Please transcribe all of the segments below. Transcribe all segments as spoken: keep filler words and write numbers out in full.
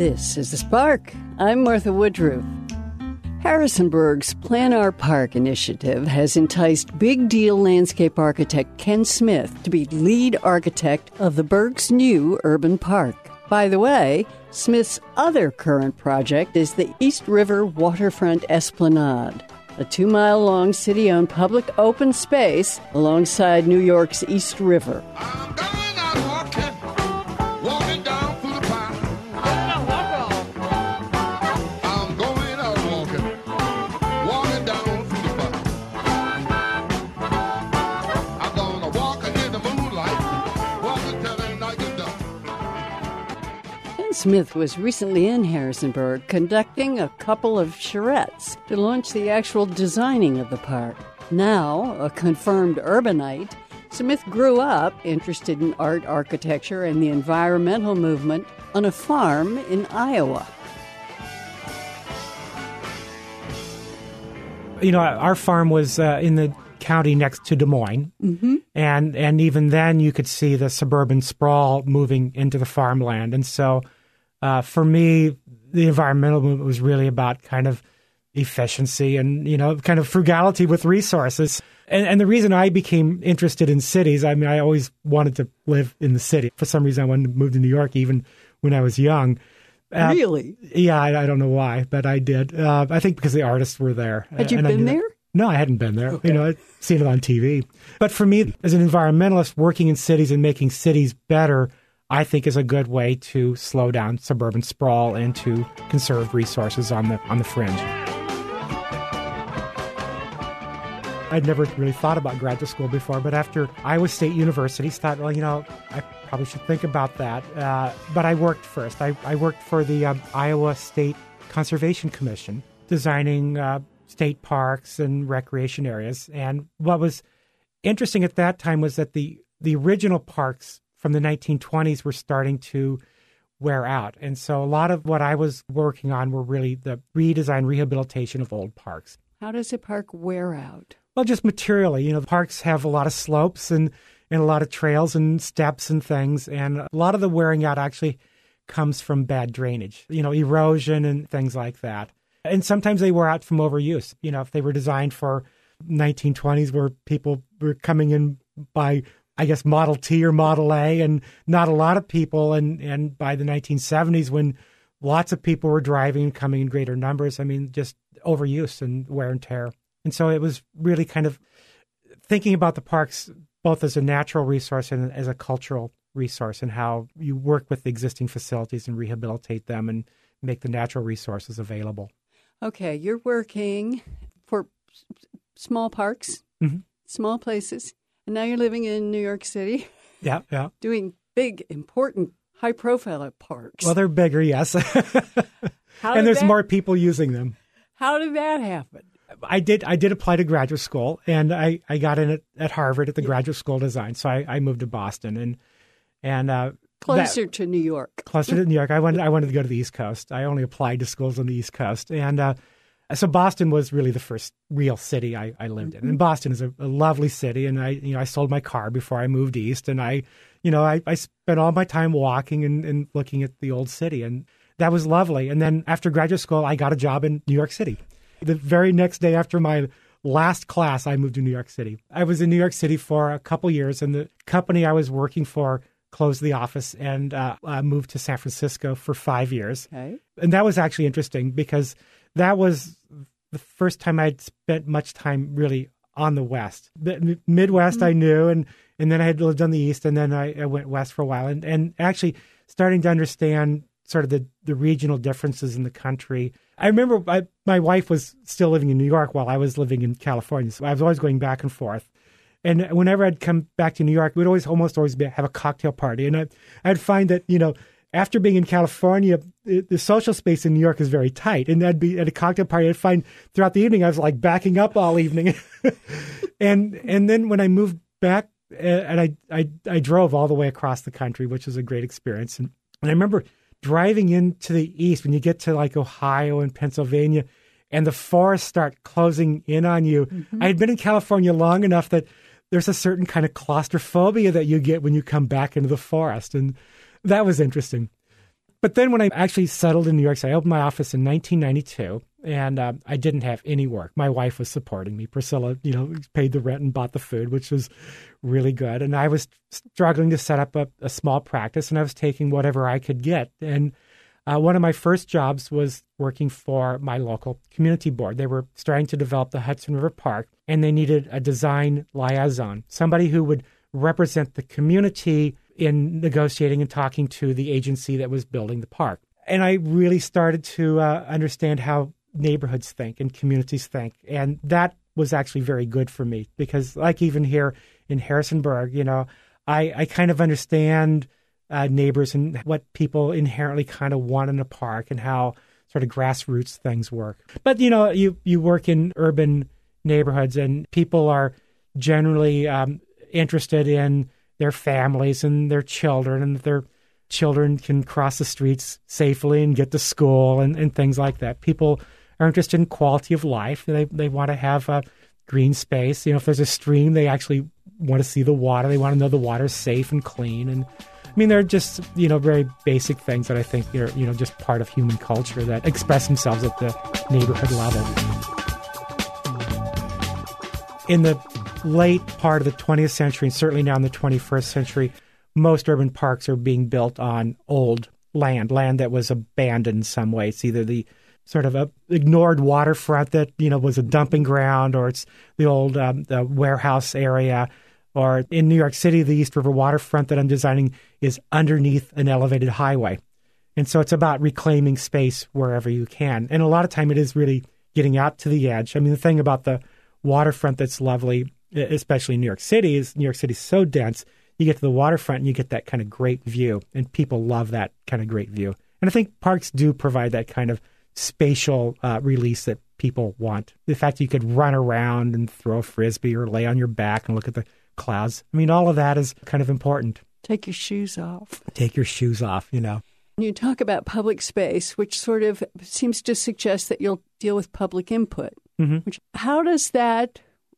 This is The Spark. I'm Martha Woodruff. Harrisonburg's Plan Our Park initiative has enticed big deal landscape architect Ken Smith to be lead architect of the Burg's new urban park. By the way, Smith's other current project is the East River Waterfront Esplanade, a two-mile-long city-owned public open space alongside New York's East River. I'm going out walking, walking down through the park. I'm going out walking, walking down through the park. I'm gonna walk in the moonlight, walking till the night is done. Ken Smith was recently in Harrisonburg conducting a couple of charrettes to launch the actual designing of the park. Now, a confirmed urbanite, Smith grew up interested in art, architecture, and the environmental movement on a farm in Iowa. You know, our farm was uh, in the county next to Des Moines, mm-hmm. and and even then you could see the suburban sprawl moving into the farmland. And so uh, for me, the environmental movement was really about kind of efficiency and, you know, kind of frugality with resources. And, and the reason I became interested in cities, I mean, I always wanted to live in the city. For some reason, I wanted to move to New York even when I was young. Uh, Really? Yeah, I, I don't know why, but I did. Uh, I think because the artists were there. Had you and been there? No, I hadn't been there. Okay. You know, I'd seen it on T V. But for me, as an environmentalist, working in cities and making cities better, I think is a good way to slow down suburban sprawl and to conserve resources on the on the fringe. I'd never really thought about graduate school before, but after Iowa State University, thought, well, you know, I probably should think about that. Uh, but I worked first. I, I worked for the um, Iowa State Conservation Commission, designing uh, state parks and recreation areas. And what was interesting at that time was that the, the original parks from the nineteen twenties were starting to wear out. And so a lot of what I was working on were really the redesign, rehabilitation of old parks. How does a park wear out? Well, just materially, you know, the parks have a lot of slopes and, and a lot of trails and steps and things. And a lot of the wearing out actually comes from bad drainage, you know, erosion and things like that. And sometimes they wear out from overuse. You know, if they were designed for nineteen twenties where people were coming in by, I guess, Model T or Model A and not a lot of people. And, and by the nineteen seventies when lots of people were driving and coming in greater numbers, I mean, just overuse and wear and tear. And so it was really kind of thinking about the parks both as a natural resource and as a cultural resource and how you work with the existing facilities and rehabilitate them and make the natural resources available. Okay, you're working for s- small parks, Mm-hmm. small places, and now you're living in New York City, Yeah, yeah. doing big, important, high-profile parks. Well, they're bigger, yes. How and did there's that- more people using them. How did that happen? I did I did apply to graduate school, and I, I got in at, at Harvard at the graduate school of design. So I, I moved to Boston and and uh, Closer that, to New York. closer to New York. I wanted I wanted to go to the East Coast. I only applied to schools on the East Coast, and uh, so Boston was really the first real city I, I lived in. And Boston is a, a lovely city, and I you know I sold my car before I moved east, and I you know I, I spent all my time walking and, and looking at the old city, and that was lovely. And then after graduate school, I got a job in New York City. The very next day after my last class, I moved to New York City. I was in New York City for a couple years, and the company I was working for closed the office, and uh, I moved to San Francisco for five years. Okay. And that was actually interesting because that was the first time I'd spent much time really on the West. The Midwest mm-hmm. I knew, and, and then I had lived on the East, and then I, I went West for a while. And, and actually starting to understand sort of the, the regional differences in the country. I remember I, my wife was still living in New York while I was living in California. So I was always going back and forth. And whenever I'd come back to New York, we'd always almost always be, have a cocktail party. And I, I'd find that, you know, after being in California, the, the social space in New York is very tight. And I'd be at a cocktail party, I'd find throughout the evening, I was like backing up all evening. and and then when I moved back, uh, and I, I I drove all the way across the country, which was a great experience. And, and I remember driving into the east, when you get to like Ohio and Pennsylvania, and the forests start closing in on you. Mm-hmm. I had been in California long enough that there's a certain kind of claustrophobia that you get when you come back into the forest. And that was interesting. But then when I actually settled in New York City, I opened my office in nineteen ninety-two, and uh, I didn't have any work. My wife was supporting me. Priscilla, you know, paid the rent and bought the food, which was really good. And I was struggling to set up a, a small practice, and I was taking whatever I could get. And uh, one of my first jobs was working for my local community board. They were starting to develop the Hudson River Park, and they needed a design liaison, somebody who would represent the community in negotiating and talking to the agency that was building the park. And I really started to uh, understand how neighborhoods think and communities think. And that was actually very good for me because, like even here in Harrisonburg, you know, I, I kind of understand uh, neighbors and what people inherently kind of want in a park and how sort of grassroots things work. But, you know, you, you work in urban neighborhoods and people are generally um, interested in their families and their children, and that their children can cross the streets safely and get to school and, and things like that. People are interested in quality of life. They they want to have a green space. You know, if there's a stream, they actually want to see the water. They want to know the water's safe and clean. And I mean, they're just, you know, very basic things that I think are, you know, just part of human culture that express themselves at the neighborhood level. In the late part of the twentieth century, and certainly now in the twenty-first century, most urban parks are being built on old land, land that was abandoned in some way. It's either the sort of a ignored waterfront that, you know, was a dumping ground, or it's the old um, the warehouse area. Or in New York City, the East River waterfront that I'm designing is underneath an elevated highway. And so it's about reclaiming space wherever you can. And a lot of time it is really getting out to the edge. I mean, the thing about the waterfront that's lovely, especially in New York City, is New York City's so dense. You get to the waterfront and you get that kind of great view, and people love that kind of great view. And I think parks do provide that kind of spatial uh, release that people want. The fact that you could run around and throw a frisbee or lay on your back and look at the clouds. I mean, all of that is kind of important. Take your shoes off. Take your shoes off, you know. You talk about public space, which sort of seems to suggest that you'll deal with public input. Mm-hmm. Which, how does that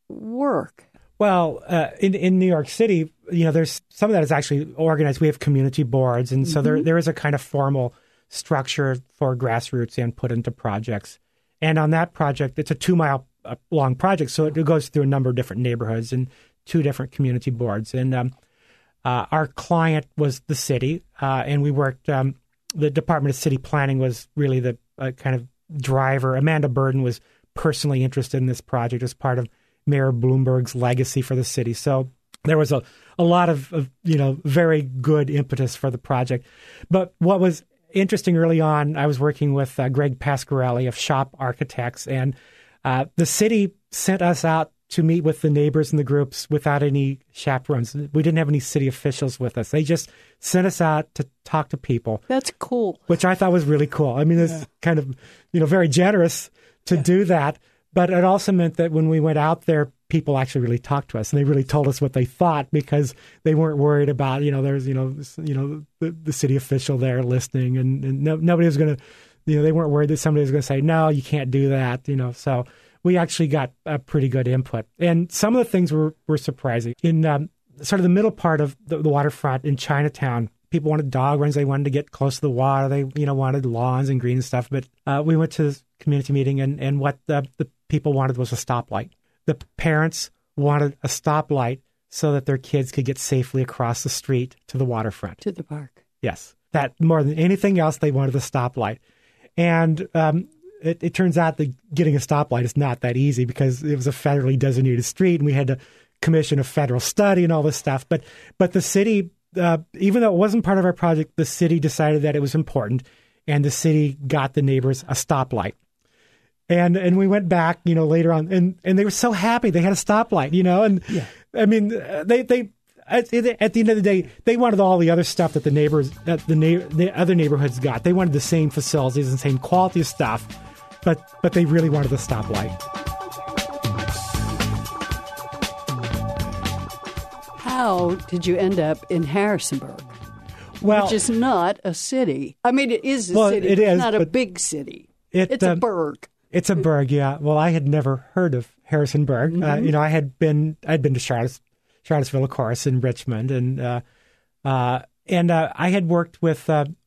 work? Well, uh, in in New York City, you know, there's some of that is actually organized. We have community boards, and so mm-hmm. there there is a kind of formal structure for grassroots input into projects. And on that project, it's a two mile long project, so it goes through a number of different neighborhoods and two different community boards. And um, uh, our client was the city, uh, and we worked. Um, the Department of City Planning was really the uh, kind of driver. Amanda Burden was personally interested in this project as part of Mayor Bloomberg's legacy for the city. So there was a, a lot of, of, you know, very good impetus for the project. But what was interesting early on, I was working with uh, Greg Pasquarelli of Shop Architects, and uh, the city sent us out to meet with the neighbors and the groups without any chaperones. We didn't have any city officials with us. They just sent us out to talk to people. That's cool. Which I thought was really cool. I mean, it's yeah. kind of, you know, very generous to yeah. do that. But it also meant that when we went out there, people actually really talked to us, and they really told us what they thought, because they weren't worried about, you know, there's, you know, you know, the, the city official there listening, and, and no, nobody was going to, you know, they weren't worried that somebody was going to say, no, you can't do that, you know. So we actually got a pretty good input. And some of the things were, were surprising. In um, sort of the middle part of the, the waterfront in Chinatown, people wanted dog runs. They wanted to get close to the water. They, you know, wanted lawns and green stuff. But uh, we went to this community meeting, and, and what the, the people wanted was a stoplight. The parents wanted a stoplight so that their kids could get safely across the street to the waterfront. To the park. Yes. That more than anything else, they wanted a stoplight. And um, it, it turns out that getting a stoplight is not that easy, because it was a federally designated street, and we had to commission a federal study and all this stuff. But but the city, uh, even though it wasn't part of our project, the city decided that it was important, and the city got the neighbors a stoplight. And and we went back, you know, later on, and, and they were so happy they had a stoplight, you know. And yeah. I mean, they they at, at the end of the day, they wanted all the other stuff that the neighbors, that the na- the other neighborhoods got. They wanted the same facilities and same quality of stuff, but but they really wanted the stoplight. How did you end up in Harrisonburg? Well, which is not a city. I mean, it is a well, city. It it's is not a big city. It, it's um, a burg. It's a burg, yeah. Well, I had never heard of Harrisonburg. Mm-hmm. Uh, you know, I had been I'd been to Charlottes, Charlottesville, of course, in Richmond, and uh, uh, and uh, I had worked with uh,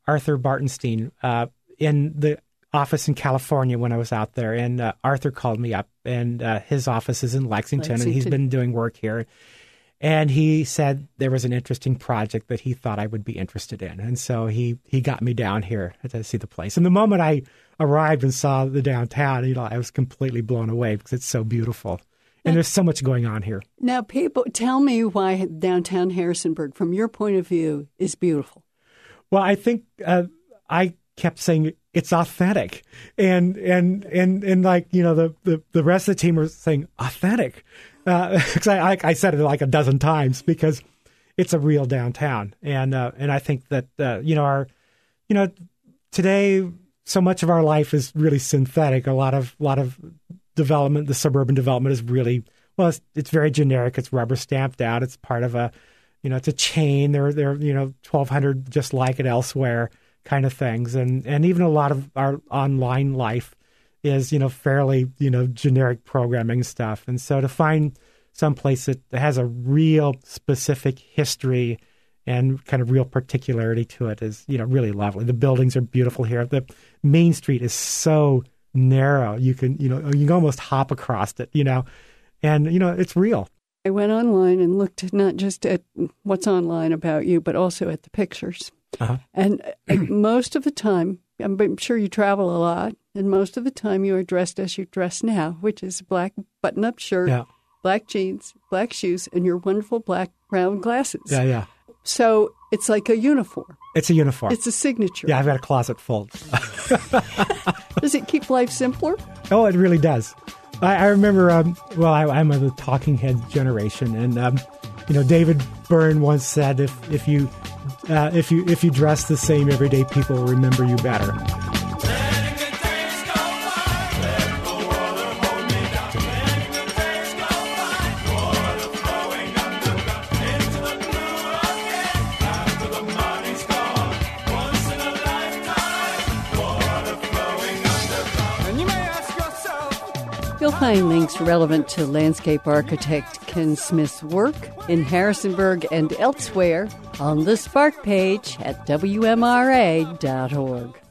Arthur Bartenstein uh, in the office in California when I was out there, and uh, Arthur called me up, and uh, his office is in Lexington, Lexington, and he's been doing work here. And he said there was an interesting project that he thought I would be interested in. And so he, he got me down here to see the place. And the moment I arrived and saw the downtown, you know, I was completely blown away because it's so beautiful. And there's so much going on here. Now, people, tell me why downtown Harrisonburg, from your point of view, is beautiful. Well, I think uh, I kept saying it's authentic. And, and, and, and like, you know, the, the, the rest of the team were saying authentic. Because uh, I, I said it like a dozen times because it's a real downtown, and uh, and I think that uh, you know our, you know, today so much of our life is really synthetic. A lot of lot of development, the suburban development is really well. It's, it's very generic. It's rubber stamped out. It's part of a, you know, it's a chain. There there you know twelve hundred just like it elsewhere kind of things, and and even a lot of our online life is, you know, fairly, you know, generic programming stuff. And so to find some place that has a real specific history and kind of real particularity to it is, you know, really lovely. The buildings are beautiful here. The Main Street is so narrow. You can, you know, you can almost hop across it, you know, and, you know, it's real. I went online and looked not just at what's online about you, but also at the pictures. Uh-huh. And most of the time, I'm sure you travel a lot, and most of the time you are dressed as you dress now, which is a black button-up shirt, yeah. black jeans, black shoes, and your wonderful black round glasses. Yeah, yeah. So it's like a uniform. It's a uniform. It's a signature. Yeah, I've got a closet full. Does it keep life simpler? Oh, it really does. I, I remember, um, well, I, I'm of the Talking Heads generation, and um, you know, David Byrne once said, "If if you uh, if you if you dress the same every day, people will remember you better." You'll find links relevant to landscape architect Ken Smith's work in Harrisonburg and elsewhere on the Spark page at W M R A dot org.